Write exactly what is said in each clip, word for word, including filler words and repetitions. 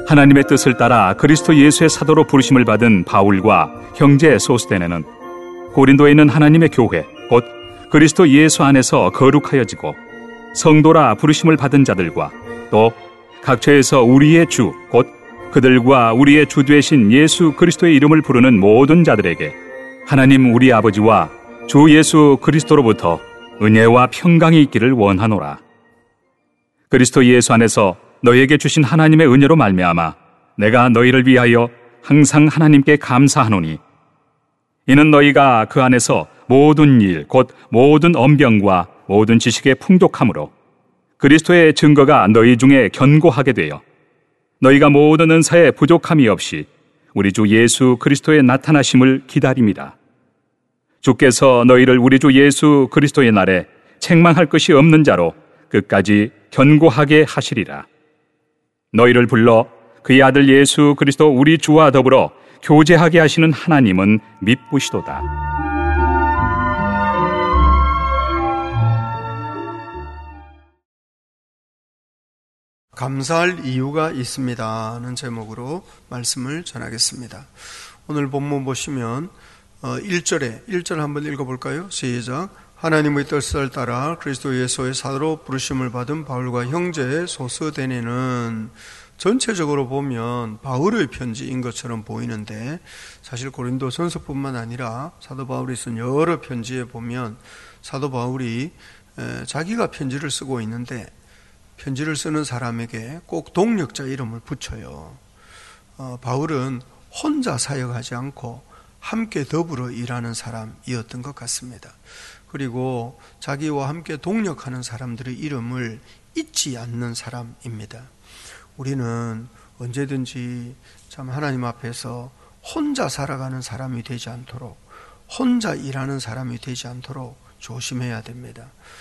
하나님의 뜻을 따라 그리스도 예수의 사도로 부르심을 받은 바울과 형제 소스데네는 고린도에 있는 하나님의 교회, 곧 그리스도 예수 안에서 거룩하여지고 성도라 부르심을 받은 자들과 또 각처에서 우리의 주, 곧 그들과 우리의 주 되신 예수 그리스도의 이름을 부르는 모든 자들에게 하나님 우리 아버지와 주 예수 그리스도로부터 은혜와 평강이 있기를 원하노라. 그리스도 예수 안에서 너희에게 주신 하나님의 은혜로 말미암아 내가 너희를 위하여 항상 하나님께 감사하노니 이는 너희가 그 안에서 모든 일, 곧 모든 언병과 모든 지식의 풍족함으로 그리스도의 증거가 너희 중에 견고하게 되어 너희가 모든 은사에 부족함이 없이 우리 주 예수 그리스도의 나타나심을 기다립니다. 주께서 너희를 우리 주 예수 그리스도의 날에 책망할 것이 없는 자로 끝까지 견고하게 하시리라. 너희를 불러 그의 아들 예수 그리스도 우리 주와 더불어 교제하게 하시는 하나님은 미쁘시도다. 감사할 이유가 있습니다는 제목으로 말씀을 전하겠습니다. 오늘 본문 보시면 일 절에 일 절 한번 읽어볼까요? 시작. 하나님의 뜻을 따라 그리스도 예수의 사도로 부르심을 받은 바울과 형제 소스데네는, 전체적으로 보면 바울의 편지인 것처럼 보이는데 사실 고린도 전서뿐만 아니라 사도 바울이 쓴 여러 편지에 보면 사도 바울이 자기가 편지를 쓰고 있는데 편지를 쓰는 사람에게 꼭 동력자 이름을 붙여요. 어, 바울은 혼자 사역하지 않고 함께 더불어 일하는 사람이었던 것 같습니다. 그리고 자기와 함께 동력하는 사람들의 이름을 잊지 않는 사람입니다. 우리는 언제든지 참 하나님 앞에서 혼자 살아가는 사람이 되지 않도록, 혼자 일하는 사람이 되지 않도록 조심해야 됩니다.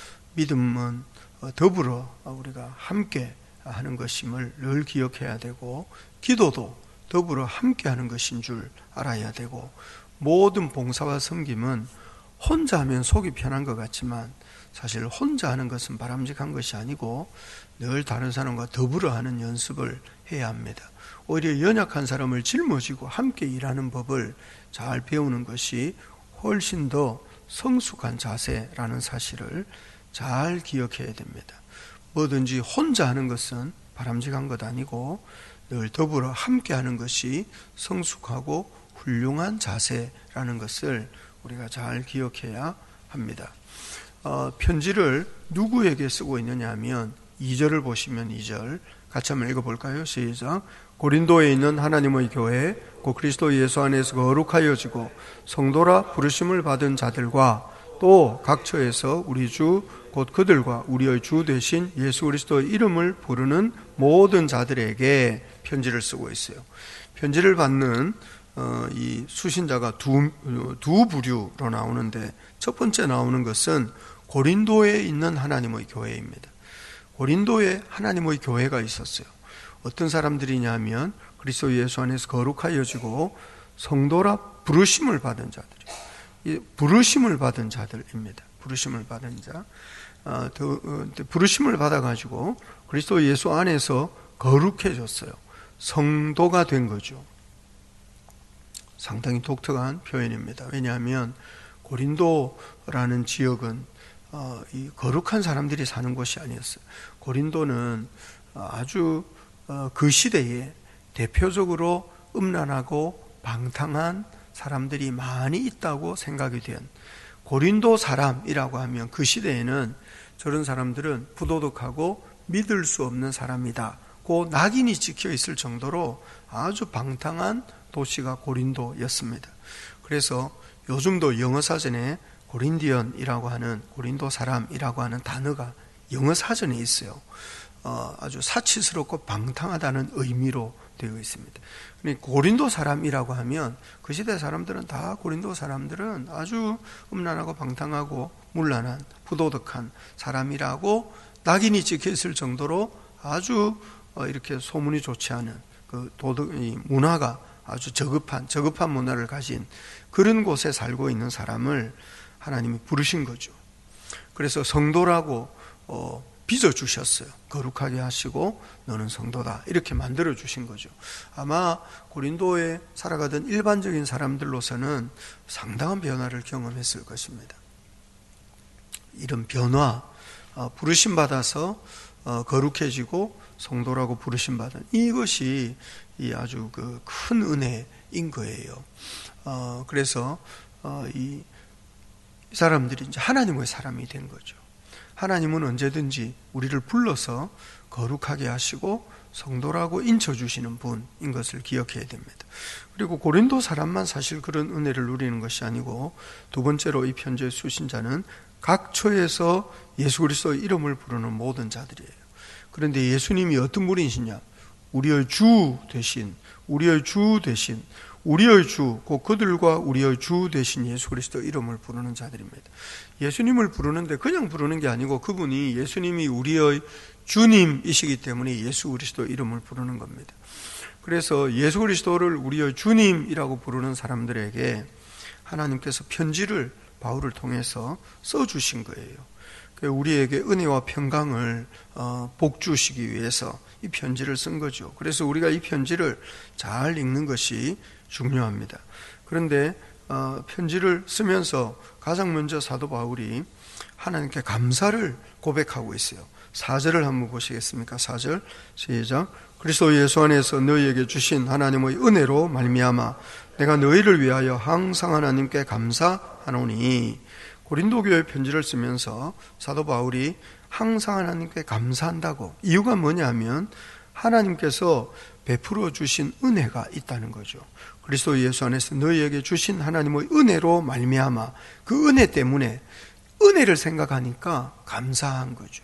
믿음은 더불어 우리가 함께 하는 것임을 늘 기억해야 되고, 기도도 더불어 함께 하는 것인 줄 알아야 되고, 모든 봉사와 섬김은 혼자 하면 속이 편한 것 같지만 사실 혼자 하는 것은 바람직한 것이 아니고 늘 다른 사람과 더불어 하는 연습을 해야 합니다. 오히려 연약한 사람을 짊어지고 함께 일하는 법을 잘 배우는 것이 훨씬 더 성숙한 자세라는 사실을 잘 기억해야 됩니다. 뭐든지 혼자 하는 것은 바람직한 것 아니고 늘 더불어 함께 하는 것이 성숙하고 훌륭한 자세라는 것을 우리가 잘 기억해야 합니다. 어, 편지를 누구에게 쓰고 있느냐 하면 이 절을 보시면 이 절 같이 한번 읽어볼까요? 시작. 고린도에 있는 하나님의 교회 곧 그리스도 예수 안에서 거룩하여지고 성도라 부르심을 받은 자들과 또 각처에서 우리 주 곧 그들과 우리의 주 되신 예수 그리스도의 이름을 부르는 모든 자들에게 편지를 쓰고 있어요. 편지를 받는 어, 이 수신자가 두, 두 부류로 나오는데 첫 번째 나오는 것은 고린도에 있는 하나님의 교회입니다. 고린도에 하나님의 교회가 있었어요. 어떤 사람들이냐 하면 그리스도 예수 안에서 거룩하여지고 성도라 부르심을 받은 자들이, 부르심을 받은 자들입니다. 부르심을 받은 자, 어, 더, 어, 부르심을 받아가지고 그리스도 예수 안에서 거룩해졌어요. 성도가 된 거죠. 상당히 독특한 표현입니다. 왜냐하면 고린도라는 지역은 어, 이 거룩한 사람들이 사는 곳이 아니었어요. 고린도는 아주 어, 그 시대에 대표적으로 음란하고 방탕한 사람들이 많이 있다고 생각이 된, 고린도 사람이라고 하면 그 시대에는 저런 사람들은 부도덕하고 믿을 수 없는 사람이다 고 낙인이 찍혀 있을 정도로 아주 방탕한 도시가 고린도였습니다. 그래서 요즘도 영어 사전에 고린디언이라고 하는, 고린도 사람이라고 하는 단어가 영어 사전에 있어요. 어, 아주 사치스럽고 방탕하다는 의미로 되어 있습니다. 고린도 사람이라고 하면 그 시대 사람들은 다, 고린도 사람들은 아주 음란하고 방탕하고 문란한 부도덕한 사람이라고 낙인이 찍혀 있을 정도로 아주 이렇게 소문이 좋지 않은 그 도덕, 이 문화가 아주 저급한, 저급한 문화를 가진 그런 곳에 살고 있는 사람을 하나님이 부르신 거죠. 그래서 성도라고 어, 빚어주셨어요. 거룩하게 하시고 너는 성도다, 이렇게 만들어주신 거죠. 아마 고린도에 살아가던 일반적인 사람들로서는 상당한 변화를 경험했을 것입니다. 이런 변화, 부르심 받아서 거룩해지고 성도라고 부르심 받은 이것이 아주 그 큰 은혜인 거예요. 그래서 이 사람들이 이제 하나님의 사람이 된 거죠. 하나님은 언제든지 우리를 불러서 거룩하게 하시고 성도라고 인쳐주시는 분인 것을 기억해야 됩니다. 그리고 고린도 사람만 사실 그런 은혜를 누리는 것이 아니고, 두 번째로 이 편지의 수신자는 각처에서 예수 그리스도의 이름을 부르는 모든 자들이에요. 그런데 예수님이 어떤 분이시냐? 우리의 주 대신, 우리의 주 대신, 우리의 주, 곧 그들과 우리의 주 대신 예수 그리스도 이름을 부르는 자들입니다. 예수님을 부르는데 그냥 부르는 게 아니고, 그분이 예수님이 우리의 주님이시기 때문에 예수 그리스도 이름을 부르는 겁니다. 그래서 예수 그리스도를 우리의 주님이라고 부르는 사람들에게 하나님께서 편지를 바울을 통해서 써주신 거예요. 우리에게 은혜와 평강을 복주시기 위해서 이 편지를 쓴 거죠. 그래서 우리가 이 편지를 잘 읽는 것이 중요합니다. 그런데 편지를 쓰면서 가장 먼저 사도 바울이 하나님께 감사를 고백하고 있어요. 사 절을 한번 보시겠습니까? 사 절 시작. 그리스도 예수 안에서 너희에게 주신 하나님의 은혜로 말미암아 내가 너희를 위하여 항상 하나님께 감사하노니. 고린도 교회 편지를 쓰면서 사도 바울이 항상 하나님께 감사한다고, 이유가 뭐냐면 하나님께서 베풀어 주신 은혜가 있다는 거죠. 그리스도 예수 안에서 너희에게 주신 하나님의 은혜로 말미암아, 그 은혜 때문에 은혜를 생각하니까 감사한 거죠.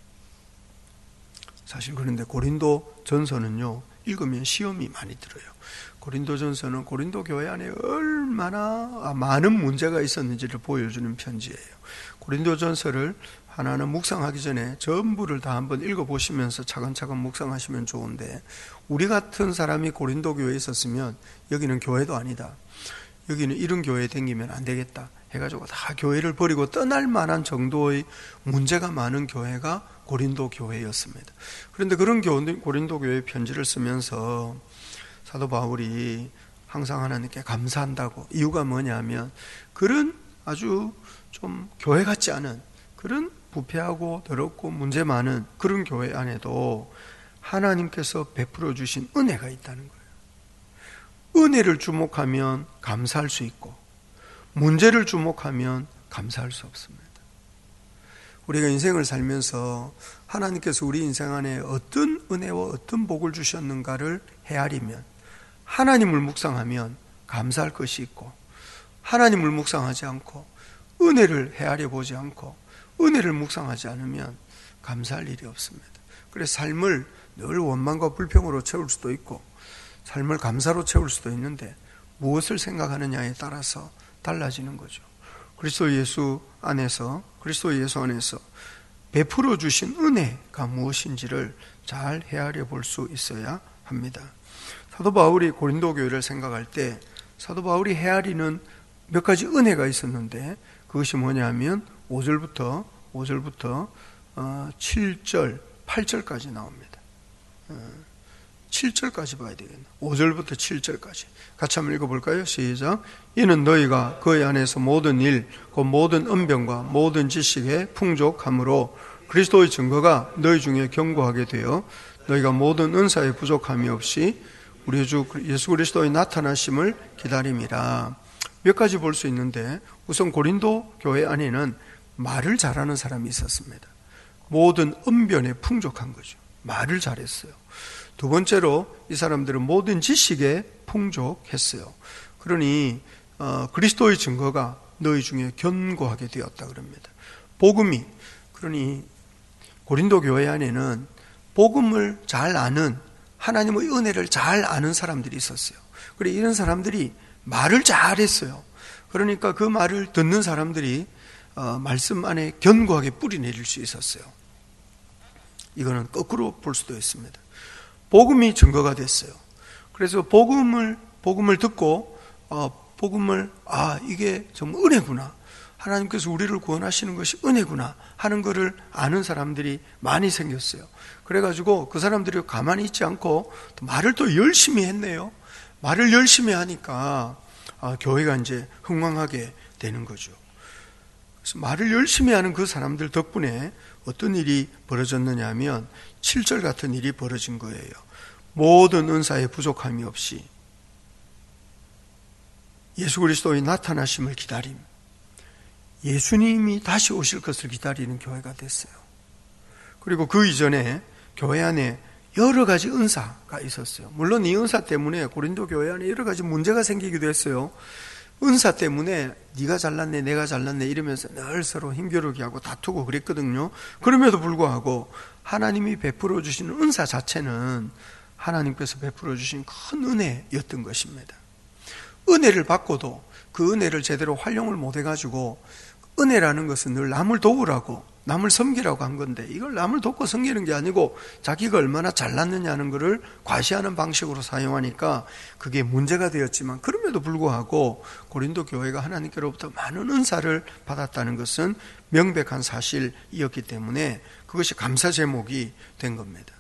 사실 그런데 고린도 전서는요, 읽으면 시험이 많이 들어요. 고린도 전서는 고린도 교회 안에 얼마나 많은 문제가 있었는지를 보여주는 편지예요. 고린도 전서를 하나하나 묵상하기 전에 전부를 다 한번 읽어보시면서 차근차근 묵상하시면 좋은데, 우리 같은 사람이 고린도 교회에 있었으면 여기는 교회도 아니다, 여기는 이런 교회에 다니면 안 되겠다 해가지고 다 교회를 버리고 떠날 만한 정도의 문제가 많은 교회가 고린도 교회였습니다. 그런데 그런 고린도 교회 편지를 쓰면서 사도 바울이 항상 하나님께 감사한다고, 이유가 뭐냐면 그런 아주 좀 교회 같지 않은, 그런 부패하고 더럽고 문제 많은 그런 교회 안에도 하나님께서 베풀어 주신 은혜가 있다는 거예요. 은혜를 주목하면 감사할 수 있고, 문제를 주목하면 감사할 수 없습니다. 우리가 인생을 살면서 하나님께서 우리 인생 안에 어떤 은혜와 어떤 복을 주셨는가를 헤아리면, 하나님을 묵상하면 감사할 것이 있고, 하나님을 묵상하지 않고 은혜를 헤아려 보지 않고 은혜를 묵상하지 않으면 감사할 일이 없습니다. 그래서 삶을 늘 원망과 불평으로 채울 수도 있고 삶을 감사로 채울 수도 있는데, 무엇을 생각하느냐에 따라서 달라지는 거죠. 그리스도 예수 안에서, 그리스도 예수 안에서 베풀어 주신 은혜가 무엇인지를 잘 헤아려 볼 수 있어야 합니다. 사도 바울이 고린도 교회를 생각할 때 사도 바울이 헤아리는 몇 가지 은혜가 있었는데, 그것이 뭐냐 하면 오 절부터 오 절부터 칠 절, 팔 절까지 나옵니다. 칠 절까지 봐야 되겠네. 오 절부터 칠 절까지 같이 한번 읽어볼까요? 시작. 이는 너희가 그의 안에서 모든 일, 그 모든 언변과 모든 지식에 풍족함으로 그리스도의 증거가 너희 중에 견고하게 되어 너희가 모든 은사에 부족함이 없이 우리 주 예수 그리스도의 나타나심을 기다림이라. 몇 가지 볼 수 있는데, 우선 고린도 교회 안에는 말을 잘하는 사람이 있었습니다. 모든 언변에 풍족한 거죠. 말을 잘했어요. 두 번째로 이 사람들은 모든 지식에 풍족했어요. 그러니 어, 그리스도의 증거가 너희 중에 견고하게 되었다 그럽니다. 복음이, 그러니 고린도 교회 안에는 복음을 잘 아는, 하나님의 은혜를 잘 아는 사람들이 있었어요. 그래, 이런 사람들이 말을 잘했어요. 그러니까 그 말을 듣는 사람들이 어, 말씀 안에 견고하게 뿌리 내릴 수 있었어요. 이거는 거꾸로 볼 수도 있습니다. 복음이 증거가 됐어요. 그래서 복음을 복음을 듣고 어, 복음을 아 이게 좀 은혜구나, 하나님께서 우리를 구원하시는 것이 은혜구나 하는 것을 아는 사람들이 많이 생겼어요. 그래가지고 그 사람들이 가만히 있지 않고 또 말을 또 열심히 했네요. 말을 열심히 하니까 아, 교회가 이제 흥왕하게 되는 거죠. 그래서 말을 열심히 하는 그 사람들 덕분에 어떤 일이 벌어졌느냐 하면 칠 절 같은 일이 벌어진 거예요. 모든 은사에 부족함이 없이 예수 그리스도의 나타나심을 기다림, 예수님이 다시 오실 것을 기다리는 교회가 됐어요. 그리고 그 이전에 교회 안에 여러 가지 은사가 있었어요. 물론 이 은사 때문에 고린도 교회 안에 여러 가지 문제가 생기기도 했어요. 은사 때문에 네가 잘났네 내가 잘났네 이러면서 늘 서로 힘겨루기 하고 다투고 그랬거든요. 그럼에도 불구하고 하나님이 베풀어 주시는 은사 자체는 하나님께서 베풀어 주신 큰 은혜였던 것입니다. 은혜를 받고도 그 은혜를 제대로 활용을 못 해가지고, 은혜라는 것은 늘 남을 도우라고 남을 섬기라고 한 건데, 이걸 남을 돕고 섬기는 게 아니고 자기가 얼마나 잘났느냐는 것을 과시하는 방식으로 사용하니까 그게 문제가 되었지만, 그럼에도 불구하고 고린도 교회가 하나님께로부터 많은 은사를 받았다는 것은 명백한 사실이었기 때문에 그것이 감사 제목이 된 겁니다.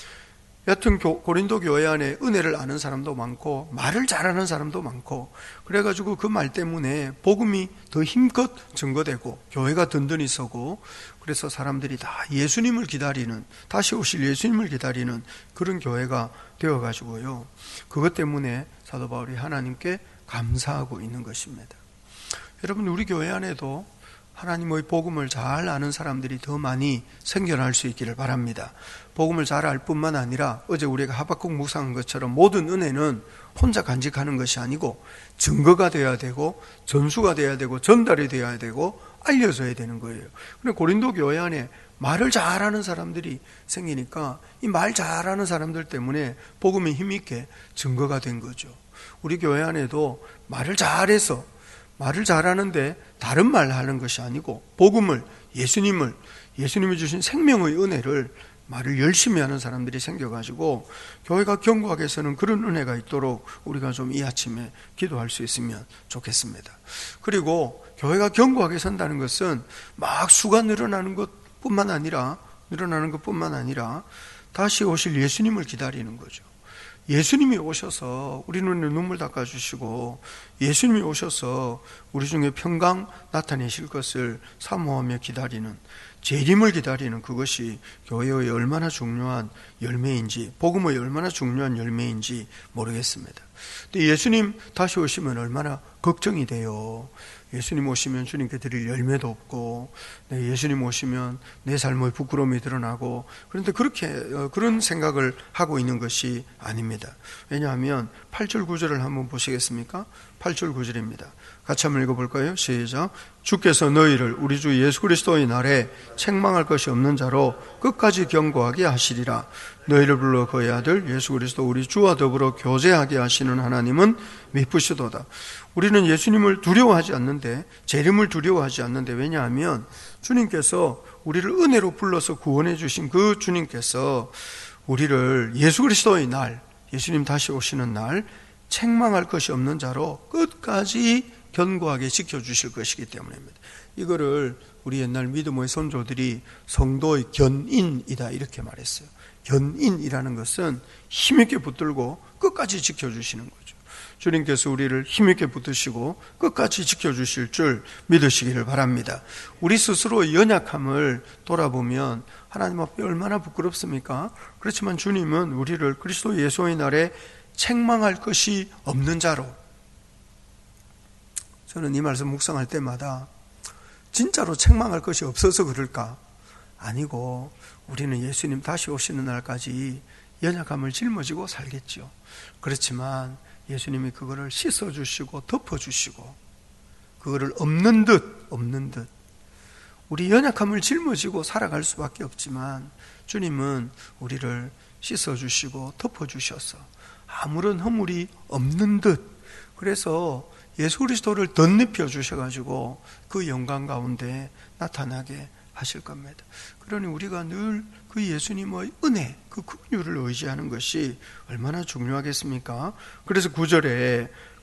여튼 고린도 교회 안에 은혜를 아는 사람도 많고 말을 잘하는 사람도 많고, 그래가지고 그 말 때문에 복음이 더 힘껏 증거되고 교회가 든든히 서고, 그래서 사람들이 다 예수님을 기다리는, 다시 오실 예수님을 기다리는 그런 교회가 되어가지고요, 그것 때문에 사도 바울이 하나님께 감사하고 있는 것입니다. 여러분, 우리 교회 안에도 하나님의 복음을 잘 아는 사람들이 더 많이 생겨날 수 있기를 바랍니다. 복음을 잘 알 뿐만 아니라 어제 우리가 하박국 묵상한 것처럼 모든 은혜는 혼자 간직하는 것이 아니고 증거가 되어야 되고 전수가 되어야 되고 전달이 되어야 되고 알려져야 되는 거예요. 근데 고린도 교회 안에 말을 잘하는 사람들이 생기니까 이 말 잘하는 사람들 때문에 복음이 힘있게 증거가 된 거죠. 우리 교회 안에도 말을 잘해서, 말을 잘하는데 다른 말 하는 것이 아니고 복음을, 예수님을, 예수님이 주신 생명의 은혜를 말을 열심히 하는 사람들이 생겨가지고 교회가 견고하게 서는 그런 은혜가 있도록 우리가 좀 이 아침에 기도할 수 있으면 좋겠습니다. 그리고 교회가 견고하게 선다는 것은 막 수가 늘어나는 것뿐만 아니라 늘어나는 것뿐만 아니라 다시 오실 예수님을 기다리는 거죠. 예수님이 오셔서 우리 눈에 눈물 닦아주시고 예수님이 오셔서 우리 중에 평강 나타내실 것을 사모하며 기다리는, 재림을 기다리는 그것이 교회의 얼마나 중요한 열매인지, 복음의 얼마나 중요한 열매인지 모르겠습니다. 근데 예수님 다시 오시면 얼마나 걱정이 돼요. 예수님 오시면 주님께 드릴 열매도 없고, 네, 예수님 오시면 내 삶의 부끄러움이 드러나고, 그런데 그렇게 그런 생각을 하고 있는 것이 아닙니다. 왜냐하면 팔 절 구 절을 한번 보시겠습니까? 팔 절 구 절입니다. 같이 한번 읽어볼까요? 시작. 주께서 너희를 우리 주 예수 그리스도의 날에 책망할 것이 없는 자로 끝까지 견고하게 하시리라. 너희를 불러 그의 아들 예수 그리스도 우리 주와 더불어 교제하게 하시는 하나님은 미쁘시도다. 우리는 예수님을 두려워하지 않는데, 재림을 두려워하지 않는데, 왜냐하면 주님께서 우리를 은혜로 불러서 구원해 주신 그 주님께서 우리를 예수 그리스도의 날, 예수님 다시 오시는 날 책망할 것이 없는 자로 끝까지 견고하게 지켜주실 것이기 때문입니다. 이거를 우리 옛날 믿음의 선조들이 성도의 견인이다 이렇게 말했어요. 견인이라는 것은 힘있게 붙들고 끝까지 지켜주시는 거죠. 주님께서 우리를 힘있게 붙드시고 끝까지 지켜주실 줄 믿으시기를 바랍니다. 우리 스스로의 연약함을 돌아보면 하나님 앞에 얼마나 부끄럽습니까? 그렇지만 주님은 우리를 그리스도 예수의 날에 책망할 것이 없는 자로, 저는 이 말씀 묵상할 때마다 진짜로 책망할 것이 없어서 그럴까? 아니고 우리는 예수님 다시 오시는 날까지 연약함을 짊어지고 살겠죠. 그렇지만 예수님이 그거를 씻어주시고 덮어주시고 그거를 없는 듯 없는 듯 우리 연약함을 짊어지고 살아갈 수밖에 없지만 주님은 우리를 씻어주시고 덮어주셔서 아무런 허물이 없는 듯, 그래서 예수 그리스도를 덧입혀 주셔가지고 그 영광 가운데 나타나게 하실 겁니다. 그러니 우리가 늘 그 예수님의 은혜, 그 긍휼을 의지하는 것이 얼마나 중요하겠습니까? 그래서 구 절에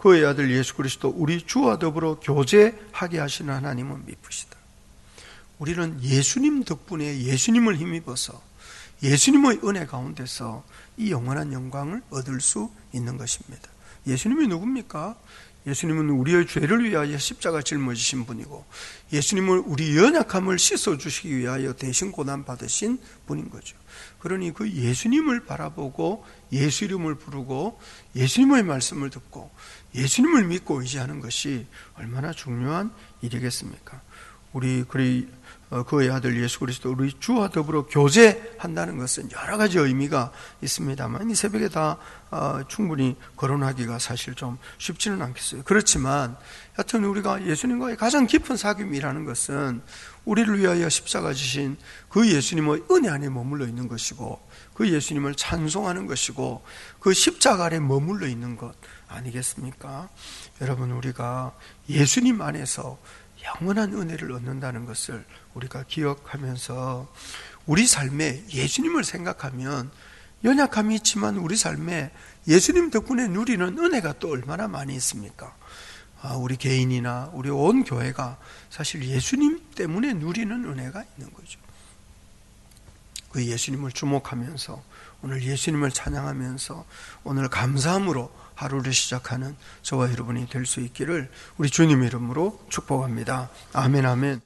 그의 아들 예수 그리스도 우리 주와 더불어 교제하게 하시는 하나님은 미쁘시다. 우리는 예수님 덕분에 예수님을 힘입어서 예수님의 은혜 가운데서 이 영원한 영광을 얻을 수 있는 것입니다. 예수님이 누굽니까? 예수님은 우리의 죄를 위하여 십자가 짊어지신 분이고 예수님은 우리 연약함을 씻어주시기 위하여 대신 고난받으신 분인 거죠. 그러니 그 예수님을 바라보고 예수 이름을 부르고 예수님의 말씀을 듣고 예수님을 믿고 의지하는 것이 얼마나 중요한 일이겠습니까? 우리 그리 그의 아들 예수 그리스도 우리 주와 더불어 교제한다는 것은 여러 가지 의미가 있습니다만 이 새벽에 다 충분히 거론하기가 사실 좀 쉽지는 않겠어요. 그렇지만 여튼 우리가 예수님과의 가장 깊은 사귐이라는 것은 우리를 위하여 십자가 지신 그 예수님의 은혜 안에 머물러 있는 것이고 그 예수님을 찬송하는 것이고 그 십자가 아래 머물러 있는 것 아니겠습니까? 여러분, 우리가 예수님 안에서 영원한 은혜를 얻는다는 것을 우리가 기억하면서 우리 삶에 예수님을 생각하면 연약함이 있지만 우리 삶에 예수님 덕분에 누리는 은혜가 또 얼마나 많이 있습니까? 아, 우리 개인이나 우리 온 교회가 사실 예수님 때문에 누리는 은혜가 있는 거죠. 그 예수님을 주목하면서 오늘 예수님을 찬양하면서 오늘 감사함으로 하루를 시작하는 저와 여러분이 될 수 있기를 우리 주님 이름으로 축복합니다. 아멘, 아멘.